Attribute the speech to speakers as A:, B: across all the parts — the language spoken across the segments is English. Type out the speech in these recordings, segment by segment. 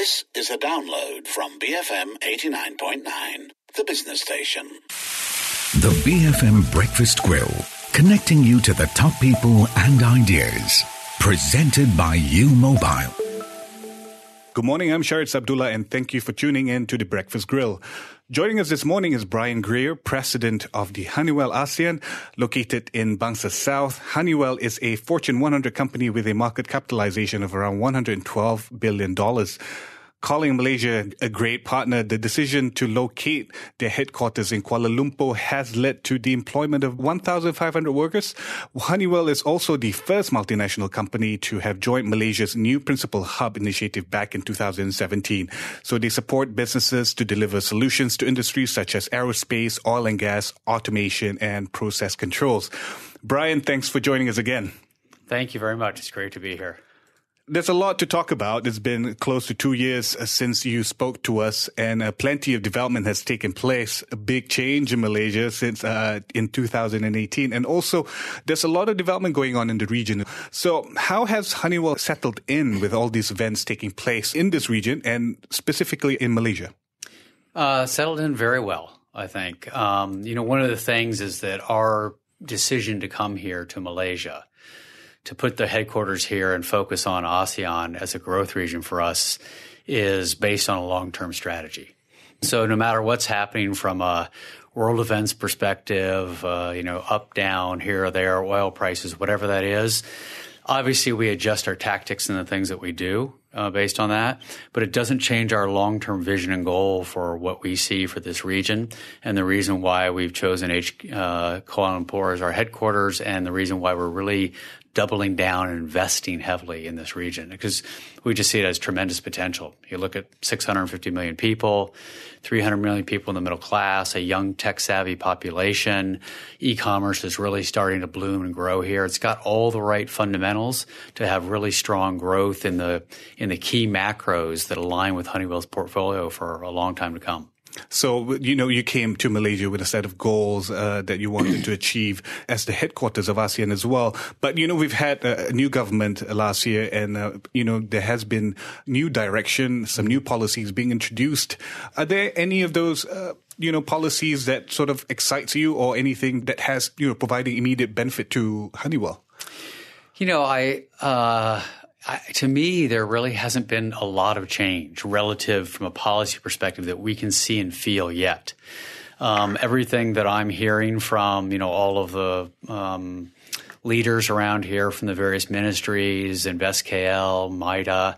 A: This is a download from BFM 89.9, the business station.
B: The BFM Breakfast Grill, connecting you to the top people and ideas. Presented by U Mobile.
C: Good morning, I'm Sharitz Abdullah, and thank you for tuning in to the Breakfast Grill. Joining us this morning is Brian Greer, President of the Honeywell ASEAN, located in Bangsa South. Honeywell is a Fortune 100 company with a market capitalization of around $112 billion. Calling Malaysia a great partner, the decision to locate their headquarters in Kuala Lumpur has led to the employment of 1,500 workers. Honeywell is also the first multinational company to have joined Malaysia's new Principal Hub initiative back in 2017. So they support businesses to deliver solutions to industries such as aerospace, oil and gas, automation, and process controls. Brian, thanks for joining us again.
D: Thank you very much. It's great to be here.
C: There's a lot to talk about. It's been close to 2 years since you spoke to us, and plenty of development has taken place. A big change in Malaysia since in 2018. And also, there's a lot of development going on in the region. So how has Honeywell settled in with all these events taking place in this region and specifically in Malaysia?
D: Settled in very well, I think. One of the things is that our decision to come here to Malaysia, to put the headquarters here and focus on ASEAN as a growth region for us, is based on a long-term strategy. So no matter what's happening from a world events perspective, up, down, here or there, oil prices, whatever that is, obviously we adjust our tactics and the things that we do based on that, but it doesn't change our long-term vision and goal for what we see for this region, and the reason why we've chosen Kuala Lumpur as our headquarters, and the reason why we're really doubling down and investing heavily in this region, because we just see it as tremendous potential. You look at 650 million people, 300 million people in the middle class, a young tech-savvy population. E-commerce is really starting to bloom and grow here. It's got all the right fundamentals to have really strong growth in the key macros that align with Honeywell's portfolio for a long time to come.
C: So, you came to Malaysia with a set of goals that you wanted to achieve as the headquarters of ASEAN as well. But, we've had a new government last year and, there has been new direction, some new policies being introduced. Are there any of those, policies that sort of excites you, or anything that has, providing immediate benefit to Honeywell?
D: To me, there really hasn't been a lot of change relative from a policy perspective that we can see and feel yet. Everything that I'm hearing from, all of the leaders around here from the various ministries, InvestKL, MIDA,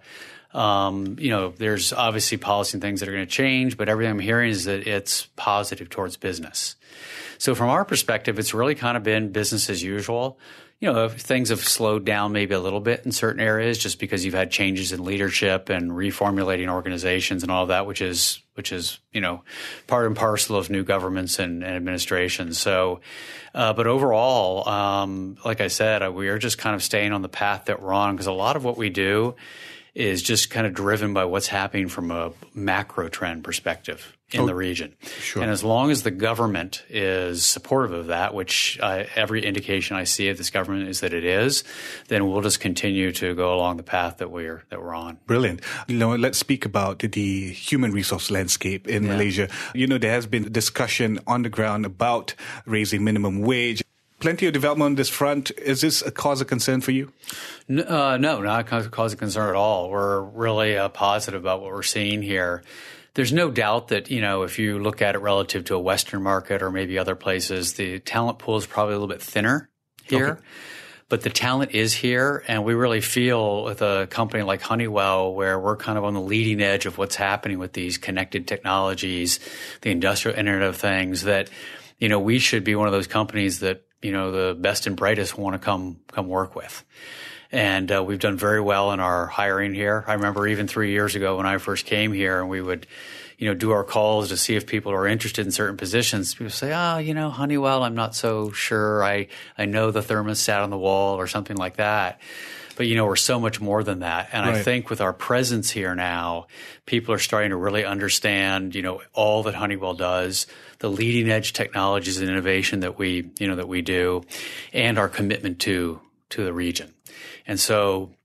D: there's obviously policy and things that are going to change, but everything I'm hearing is that it's positive towards business. So from our perspective, it's really kind of been business as usual. Things have slowed down maybe a little bit in certain areas just because you've had changes in leadership and reformulating organizations and all of that, which is part and parcel of new governments and administrations. So, but overall, like I said, we are just kind of staying on the path that we're on, because a lot of what we do is just kind of driven by what's happening from a macro trend perspective in the region.
C: Sure.
D: And as long as the government is supportive of that, which every indication I see of this government is that it is, then we'll just continue to go along the path that we're on.
C: Brilliant. Let's speak about the human resource landscape in Malaysia. There has been discussion on the ground about raising minimum wage. Plenty of development on this front. Is this a cause of concern for you?
D: No, not a cause of concern at all. We're really positive about what we're seeing here. There's no doubt that, if you look at it relative to a Western market or maybe other places, the talent pool is probably a little bit thinner here. Okay. But the talent is here, and we really feel with a company like Honeywell, where we're kind of on the leading edge of what's happening with these connected technologies, the industrial Internet of Things, that, we should be one of those companies that, the best and brightest want to come work with. And we've done very well in our hiring here. I remember even 3 years ago when I first came here, and we would, do our calls to see if people are interested in certain positions. People say, Honeywell, I'm not so sure. I know the thermostat on the wall or something like that. But, we're so much more than that. And right. I think with our presence here now, people are starting to really understand, all that Honeywell does, the leading edge technologies and innovation that we do, and our commitment to the region. And so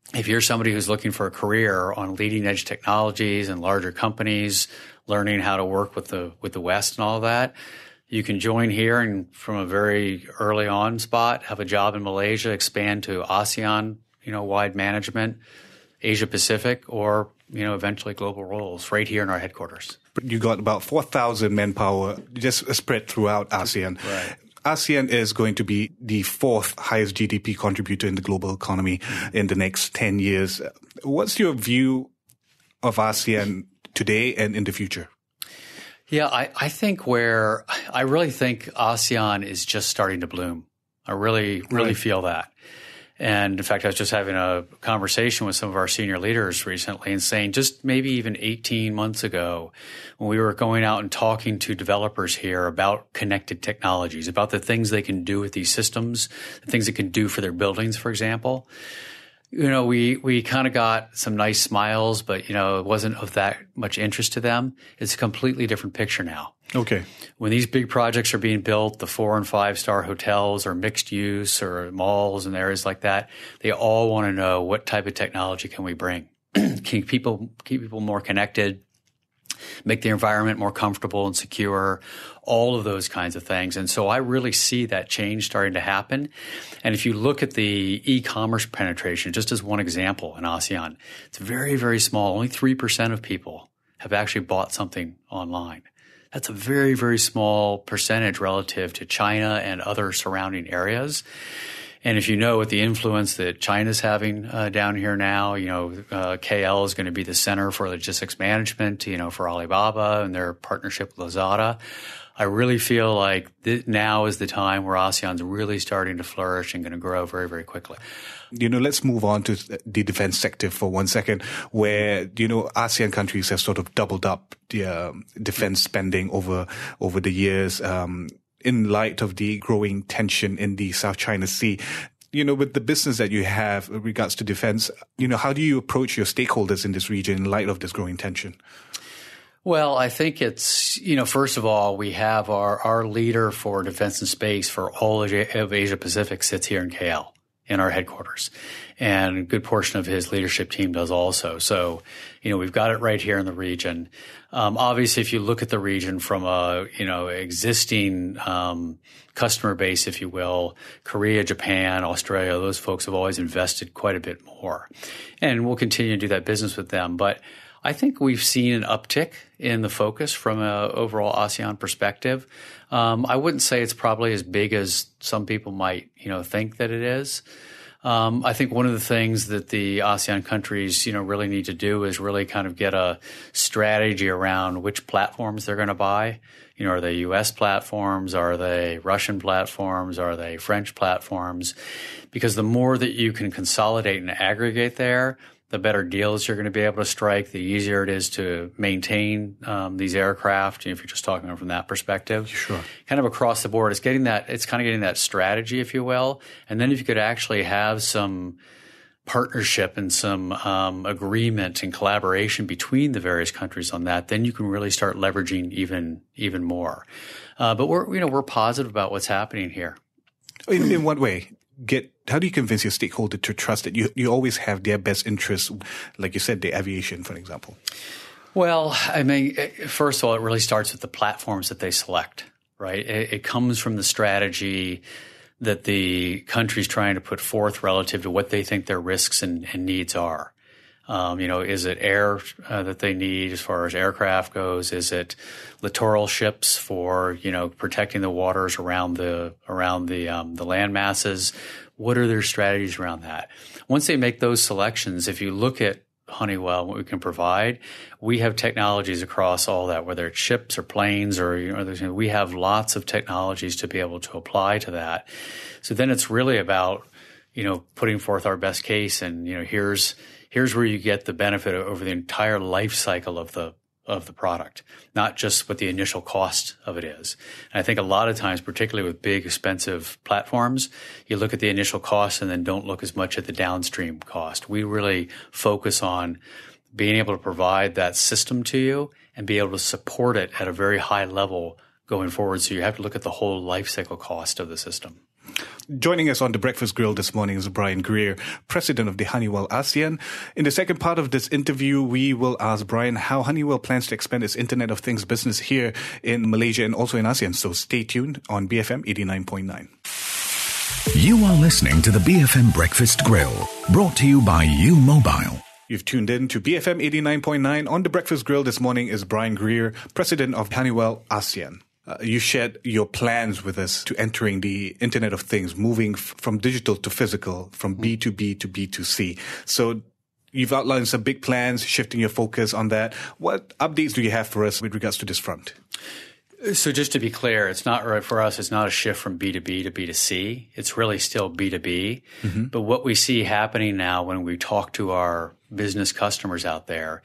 D: if you're somebody who's looking for a career on leading edge technologies and larger companies, learning how to work with the West and all of that, you can join here and from a very early on spot, have a job in Malaysia, expand to ASEAN, wide management, Asia Pacific, or, eventually global roles right here in our headquarters.
C: You got about 4,000 manpower just spread throughout ASEAN.
D: Right.
C: ASEAN is going to be the fourth highest GDP contributor in the global economy in the next 10 years. What's your view of ASEAN today and in the future?
D: Yeah, I really think ASEAN is just starting to bloom. I really feel that. And in fact, I was just having a conversation with some of our senior leaders recently and saying just maybe even 18 months ago when we were going out and talking to developers here about connected technologies, about the things they can do with these systems, the things they can do for their buildings, for example. We kind of got some nice smiles, but, it wasn't of that much interest to them. It's a completely different picture now.
C: Okay.
D: When these big projects are being built, the 4- and 5-star hotels or mixed use or malls and areas like that, they all want to know what type of technology can we bring? Can keep people more connected, make the environment more comfortable and secure, all of those kinds of things. And so I really see that change starting to happen. And if you look at the e-commerce penetration, just as one example in ASEAN, it's very, very small. Only 3% of people have actually bought something online. That's a very, very small percentage relative to China and other surrounding areas. And if you know what the influence that China's having down here now, KL is going to be the center for logistics management, for Alibaba and their partnership with Lazada. I really feel like now is the time where ASEAN's really starting to flourish and going to grow very, very quickly.
C: Let's move on to the defense sector for 1 second, where, ASEAN countries have sort of doubled up their defense spending over the years, in light of the growing tension in the South China Sea. With the business that you have in regards to defense, how do you approach your stakeholders in this region in light of this growing tension?
D: Well, I think it's, first of all, we have our leader for defense and space for all of Asia Pacific sits here in KL in our headquarters. And a good portion of his leadership team does also. So, we've got it right here in the region. Obviously, if you look at the region from a, existing customer base, if you will, Korea, Japan, Australia, those folks have always invested quite a bit more. And we'll continue to do that business with them. But I think we've seen an uptick in the focus from an overall ASEAN perspective. I wouldn't say it's probably as big as some people might, think that it is. I think one of the things that the ASEAN countries, really need to do is really kind of get a strategy around which platforms they're going to buy. Are they U.S. platforms? Are they Russian platforms? Are they French platforms? Because the more that you can consolidate and aggregate there, the better deals you're going to be able to strike, the easier it is to maintain these aircraft. If you're just talking from that perspective,
C: sure.
D: Kind of across the board, it's kind of getting that strategy, if you will. And then if you could actually have some partnership and some agreement and collaboration between the various countries on that, then you can really start leveraging even more. But we're positive about what's happening here.
C: In what way? How do you convince your stakeholder to trust that you always have their best interests, like you said, the aviation, for example?
D: Well, I mean, first of all, it really starts with the platforms that they select, right? It comes from the strategy that the country's trying to put forth relative to what they think their risks and needs are. Is it air that they need as far as aircraft goes? Is it littoral ships for, protecting the waters around the land masses? What are their strategies around that? Once they make those selections, if you look at Honeywell, what we can provide, we have technologies across all that, whether it's ships or planes or, we have lots of technologies to be able to apply to that. So then it's really about, putting forth our best case and, here's where you get the benefit over the entire life cycle of the product, not just what the initial cost of it is. And I think a lot of times, particularly with big, expensive platforms, you look at the initial cost and then don't look as much at the downstream cost. We really focus on being able to provide that system to you and be able to support it at a very high level going forward. So you have to look at the whole life cycle cost of the system.
C: Joining us on the Breakfast Grill this morning is Brian Greer, President of the Honeywell ASEAN. In the second part of this interview, we will ask Brian how Honeywell plans to expand its Internet of Things business here in Malaysia and also in ASEAN. So stay tuned on BFM 89.9.
B: You are listening to the BFM Breakfast Grill, brought to you by U Mobile.
C: You've tuned in to BFM 89.9. On the Breakfast Grill this morning is Brian Greer, President of Honeywell ASEAN. You shared your plans with us to entering the Internet of Things, moving from digital to physical, from B2B to B2C. So you've outlined some big plans, shifting your focus on that. What updates do you have for us with regards to this front?
D: So just to be clear, it's not right for us. It's not a shift from B2B to B2C. It's really still B2B. Mm-hmm. But what we see happening now when we talk to our business customers out there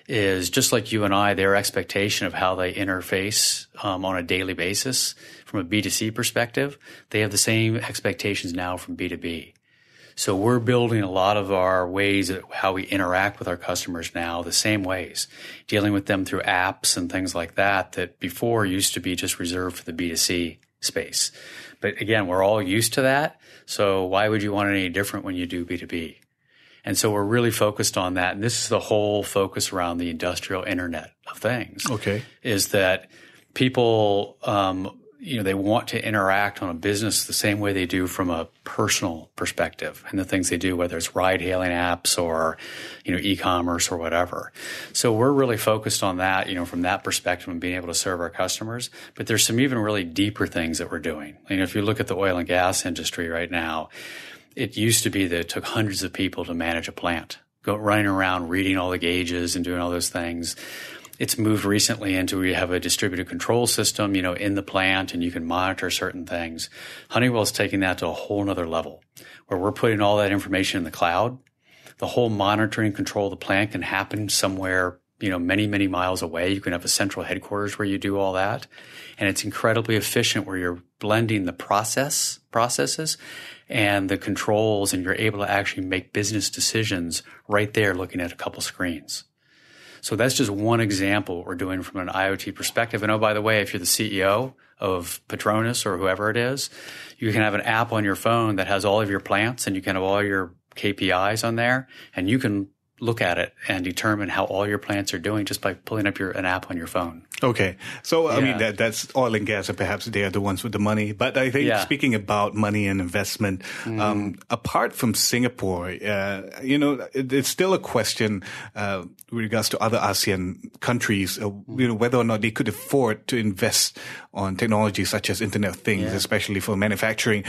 D: is just like you and I, their expectation of how they interface on a daily basis from a B2C perspective, they have the same expectations now from B2B. So we're building a lot of our ways of how we interact with our customers now the same ways, dealing with them through apps and things like that before used to be just reserved for the B2C space. But again, we're all used to that. So why would you want it any different when you do B2B? And so we're really focused on that. And this is the whole focus around the industrial Internet of Things.
C: Okay.
D: Is that people, they want to interact on a business the same way they do from a personal perspective and the things they do, whether it's ride-hailing apps or, e-commerce or whatever. So we're really focused on that, from that perspective and being able to serve our customers. But there's some even really deeper things that we're doing. If you look at the oil and gas industry right now, it used to be that it took hundreds of people to manage a plant, running around, reading all the gauges and doing all those things. It's moved recently into where you have a distributed control system, in the plant and you can monitor certain things. Honeywell's taking that to a whole nother level where we're putting all that information in the cloud. The whole monitoring and control of the plant can happen somewhere, many, many miles away. You can have a central headquarters where you do all that. And it's incredibly efficient where you're blending the processes and the controls, and you're able to actually make business decisions right there looking at a couple screens. So that's just one example of what we're doing from an IoT perspective. And oh, by the way, if you're the CEO of Petronas or whoever it is, you can have an app on your phone that has all of your plants and you can have all your KPIs on there, and you can look at it and determine how all your plants are doing just by pulling up an app on your phone.
C: Okay. So, I mean, that's oil and gas, and perhaps they are the ones with the money. But I think speaking about money and investment, apart from Singapore, it's still a question with regards to other ASEAN countries, whether or not they could afford to invest on technology such as Internet of Things, especially for manufacturing.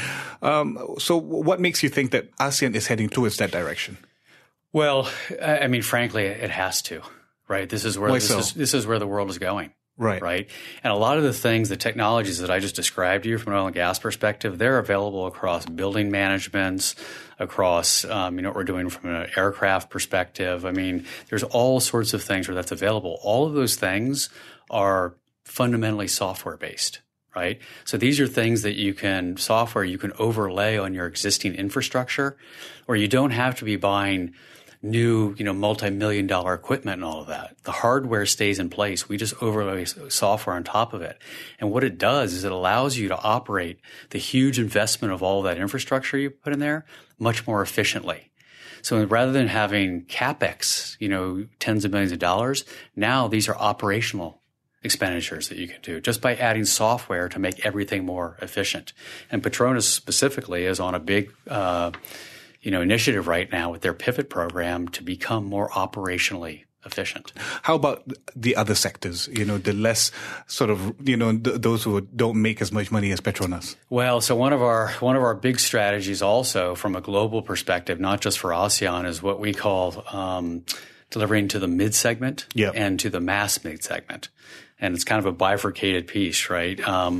C: So what makes you think that ASEAN is heading towards that direction?
D: Well, I mean, frankly, it has to, right? This is where this is where the world is going, right? And a lot of the things, the technologies that I just described to you from an oil and gas perspective, they're available across building managements, across what we're doing from an aircraft perspective. I mean, there's all sorts of things where that's available. All of those things are fundamentally software based. Right? So these are things that you can overlay on your existing infrastructure, or you don't have to be buying new, multi-million-dollar equipment and all of that. The hardware stays in place. We just overlay software on top of it. And what it does is it allows you to operate the huge investment of all that infrastructure you put in there much more efficiently. So rather than having CapEx, tens of millions of dollars, now these are operational expenditures that you can do just by adding software to make everything more efficient. And Petronas specifically is on a big, initiative right now with their pivot program to become more operationally efficient.
C: How about the other sectors? The less sort of, those who don't make as much money as Petronas.
D: Well, so one of our big strategies also from a global perspective, not just for ASEAN, is what we call delivering to the mid segment and to the mass mid segment. And it's kind of a bifurcated piece, right?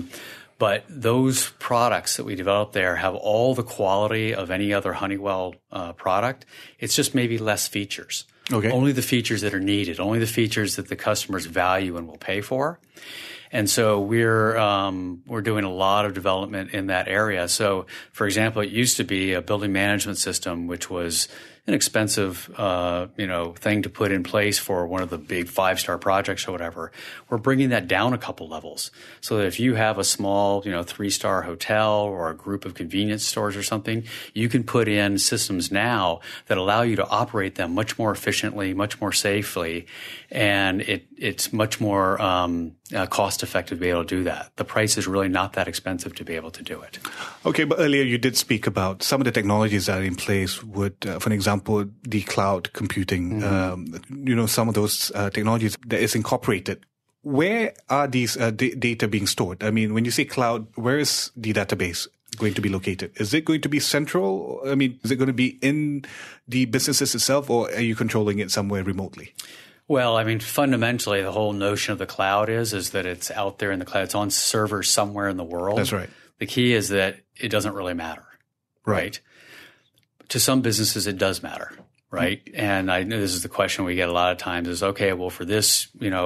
D: But those products that we develop there have all the quality of any other Honeywell product. It's just maybe less features. Okay. Only the features that are needed, only the features that the customers value and will pay for. And so we're doing a lot of development in that area. So, for example, it used to be a building management system, which was, an expensive, thing to put in place for one of the big 5-star projects or whatever. We're bringing that down a couple levels so that if you have a small, 3-star hotel or a group of convenience stores or something, you can put in systems now that allow you to operate them much more efficiently, much more safely, and it's much more cost effective to be able to do that. The price is really not that expensive to be able to do it.
C: Okay, but earlier you did speak about some of the technologies that are in place would, for example, the cloud computing, some of those technologies that is incorporated. Where are these data being stored? I mean, when you say cloud, where is the database going to be located? Is it going to be central? I mean, is it going to be in the businesses itself, or are you controlling it somewhere remotely?
D: Well, I mean, fundamentally, the whole notion of the cloud is that it's out there in the cloud. It's on servers somewhere in the world.
C: That's right.
D: The key is that it doesn't really matter, right? To some businesses, it does matter, right? And I know this is the question we get a lot of times is, okay, well, for this,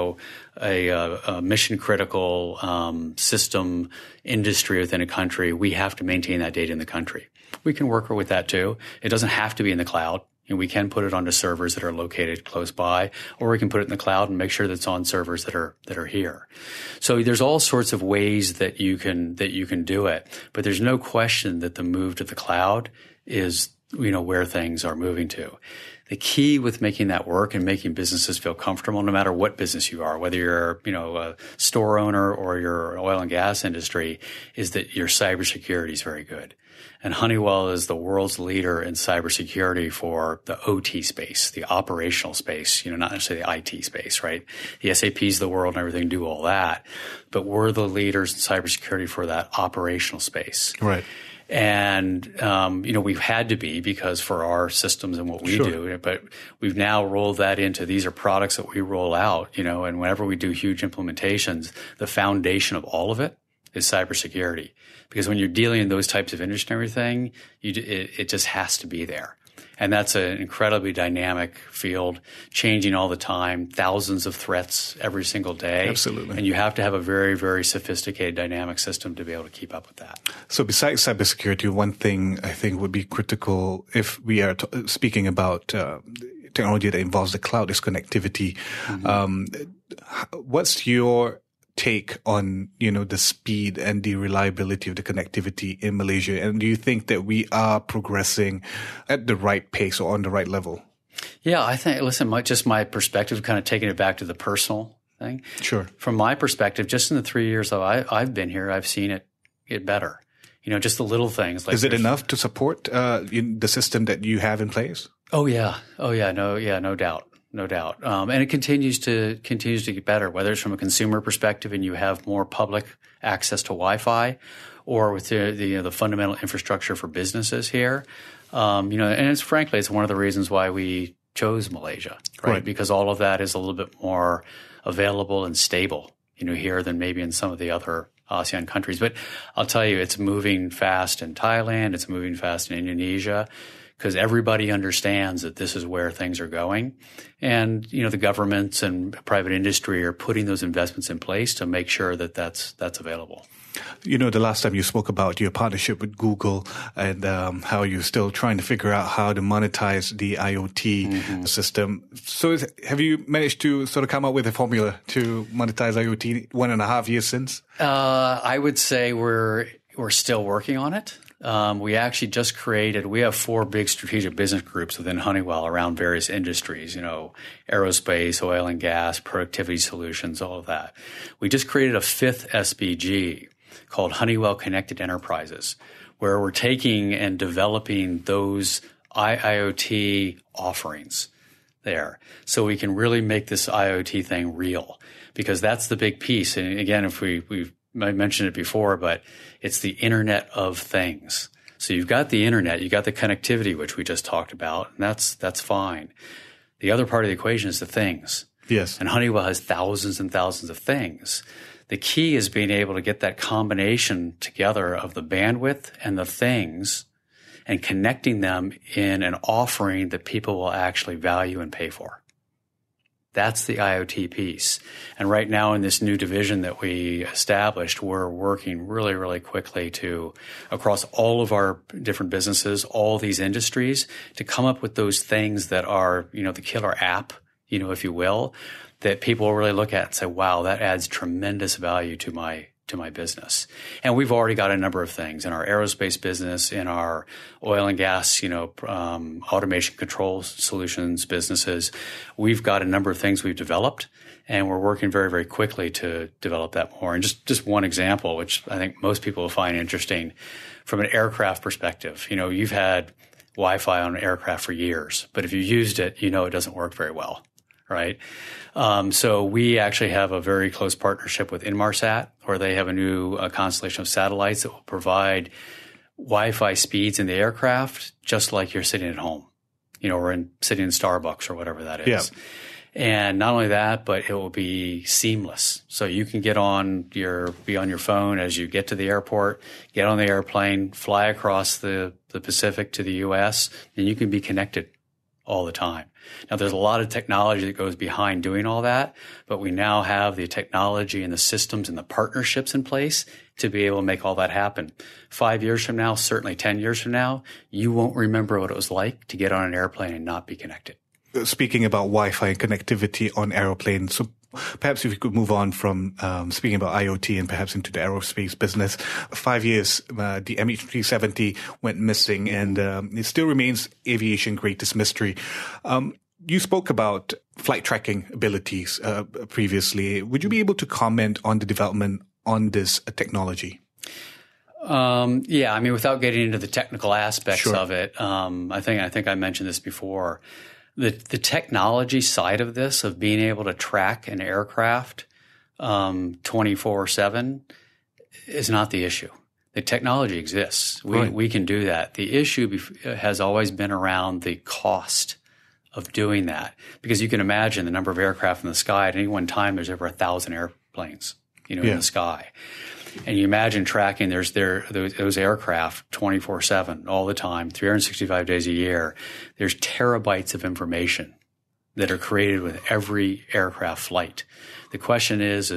D: a mission critical system industry within a country, we have to maintain that data in the country. We can work with that too. It doesn't have to be in the cloud. And we can put it onto servers that are located close by, or we can put it in the cloud and make sure that it's on servers that are here. So there's all sorts of ways that you can do it, but there's no question that the move to the cloud is where things are moving to. The key with making that work and making businesses feel comfortable, no matter what business you are, whether you're a store owner or you're an oil and gas industry, is that your cybersecurity is very good. And Honeywell is the world's leader in cybersecurity for the OT space, the operational space, not necessarily the IT space, right? The SAPs of the world and everything do all that. But we're the leaders in cybersecurity for that operational space.
C: Right.
D: And, we've had to be because for our systems and what we do, but we've now rolled that into these are products that we roll out, and whenever we do huge implementations, the foundation of all of it is cybersecurity. Because when you're dealing in those types of industry and everything, it just has to be there. And that's an incredibly dynamic field, changing all the time, thousands of threats every single day.
C: Absolutely.
D: And you have to have a very, very sophisticated dynamic system to be able to keep up with that.
C: So besides cybersecurity, one thing I think would be critical if we are speaking about technology that involves the cloud is connectivity. What's your take on, the speed and the reliability of the connectivity in Malaysia? And do you think that we are progressing at the right pace or on the right level?
D: Yeah, I think, just my perspective, kind of taking it back to the personal thing.
C: Sure. From
D: my perspective, just in the 3 years that I've been here, I've seen it get better. Just the little things. Like
C: is it enough to support the system that you have in place?
D: Oh yeah. No doubt. No doubt. And it continues to get better, whether it's from a consumer perspective and you have more public access to Wi-Fi, or with the fundamental infrastructure for businesses here. And it's one of the reasons why we chose Malaysia, right? Because all of that is a little bit more available and stable, here than maybe in some of the other ASEAN countries. But I'll tell you, it's moving fast in Thailand. It's moving fast in Indonesia, because everybody understands that this is where things are going. And, the governments and private industry are putting those investments in place to make sure that that's available.
C: The last time you spoke about your partnership with Google and how you're still trying to figure out how to monetize the IoT system. So have you managed to sort of come up with a formula to monetize IoT 1.5 years since?
D: I would say we're still working on it. We actually just we have 4 big strategic business groups within Honeywell around various industries, aerospace, oil and gas, productivity solutions, all of that. We just created a 5th SBG called Honeywell Connected Enterprises, where we're taking and developing those IoT offerings there. So we can really make this IoT thing real, because that's the big piece. And again, if I mentioned it before, but it's the Internet of Things. So you've got the Internet, you've got the connectivity, which we just talked about, and that's fine. The other part of the equation is the things.
C: Yes.
D: And Honeywell has thousands and thousands of things. The key is being able to get that combination together of the bandwidth and the things and connecting them in an offering that people will actually value and pay for. That's the IoT piece. And right now in this new division that we established, we're working really, really quickly to, across all of our different businesses, all these industries, to come up with those things that are, the killer app, if you will, that people really look at and say, wow, that adds tremendous value to my business. And we've already got a number of things in our aerospace business, in our oil and gas, automation control solutions businesses. We've got a number of things we've developed, and we're working very, very quickly to develop that more. And just one example, which I think most people will find interesting from an aircraft perspective. You've had Wi-Fi on an aircraft for years, but if you used it, it doesn't work very well. Right. So we actually have a very close partnership with Inmarsat, where they have a new constellation of satellites that will provide Wi-Fi speeds in the aircraft, just like you're sitting at home, or sitting in Starbucks or whatever that is. Yeah. And not only that, but it will be seamless. So you can be on your phone as you get to the airport, get on the airplane, fly across the Pacific to the U.S., and you can be connected all the time. Now, there's a lot of technology that goes behind doing all that, but we now have the technology and the systems and the partnerships in place to be able to make all that happen. 5 years from now, certainly 10 years from now, you won't remember what it was like to get on an airplane and not be connected.
C: Speaking about Wi-Fi and connectivity on aeroplanes, so perhaps if we could move on from speaking about IoT and perhaps into the aerospace business. 5 years, the MH370 went missing, and it still remains aviation greatest mystery. You spoke about flight tracking abilities previously. Would you be able to comment on the development on this technology?
D: Without getting into the technical aspects
C: Sure.
D: of it, I think I mentioned this before. The technology side of this, of being able to track an aircraft 24/7, is not the issue. The technology exists. We can do that. The issue has always been around the cost of doing that, because you can imagine the number of aircraft in the sky. At any one time, there's over 1,000 airplanes, in the sky. And you imagine tracking those aircraft 24/7 all the time, 365 days a year. There's terabytes of information that are created with every aircraft flight. The question is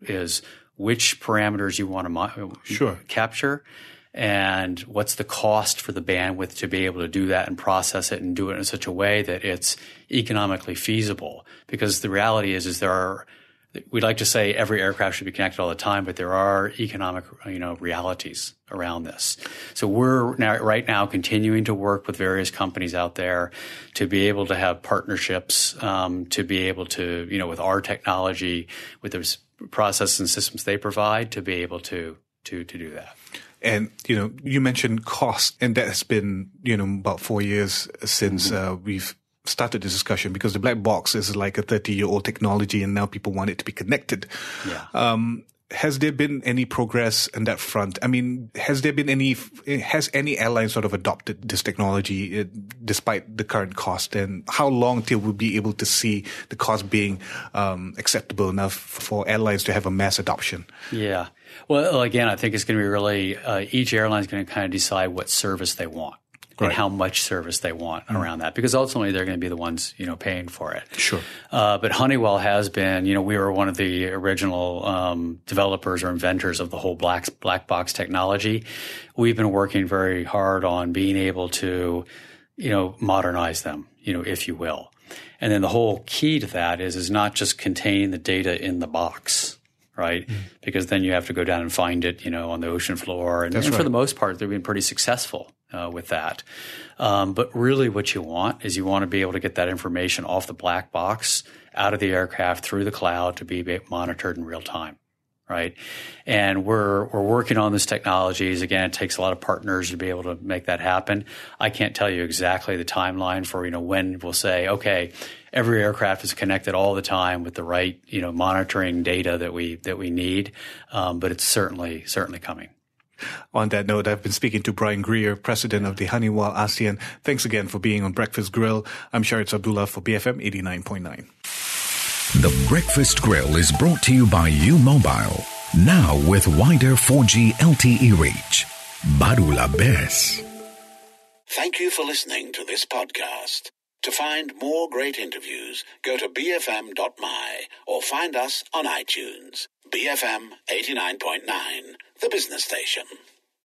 D: which parameters you want to capture, and what's the cost for the bandwidth to be able to do that and process it and do it in such a way that it's economically feasible. Because the reality is we'd like to say every aircraft should be connected all the time, but there are economic, realities around this. So we're right now continuing to work with various companies out there to be able to have partnerships, to be able to, with our technology, with those processes and systems they provide, to be able to do that.
C: And, you mentioned cost, and that has been, about 4 years since we've started this discussion, because the black box is like a 30-year-old technology, and now people want it to be connected. Yeah. Has there been any progress in that front? I mean, has any airline sort of adopted this technology despite the current cost? And how long till we'll be able to see the cost being acceptable enough for airlines to have a mass adoption?
D: Yeah. Well, again, I think it's going to be really each airline is going to kind of decide what service they want. And how much service they want around that, because ultimately they're going to be the ones, paying for it.
C: Sure.
D: But Honeywell has been, we were one of the original developers or inventors of the whole black box technology. We've been working very hard on being able to, modernize them, if you will. And then the whole key to that is not just containing the data in the box. Right? Because then you have to go down and find it, on the ocean floor. And for the most part, they've been pretty successful with that. But really what you want to be able to get that information off the black box, out of the aircraft, through the cloud, to be monitored in real time. Right? And we're working on this technologies. Again, it takes a lot of partners to be able to make that happen. I can't tell you exactly the timeline for, when we'll say, okay, every aircraft is connected all the time with the right, monitoring data that we need. But it's certainly coming.
C: On that note, I've been speaking to Brian Greer, president of the Honeywell ASEAN. Thanks again for being on Breakfast Grill. I'm Sharitz Abdullah for BFM 89.9.
B: The Breakfast Grill is brought to you by U-Mobile. Now with wider 4G LTE reach. Baru la best.
A: Thank you for listening to this podcast. To find more great interviews, go to bfm.my or find us on iTunes. BFM 89.9, the business station.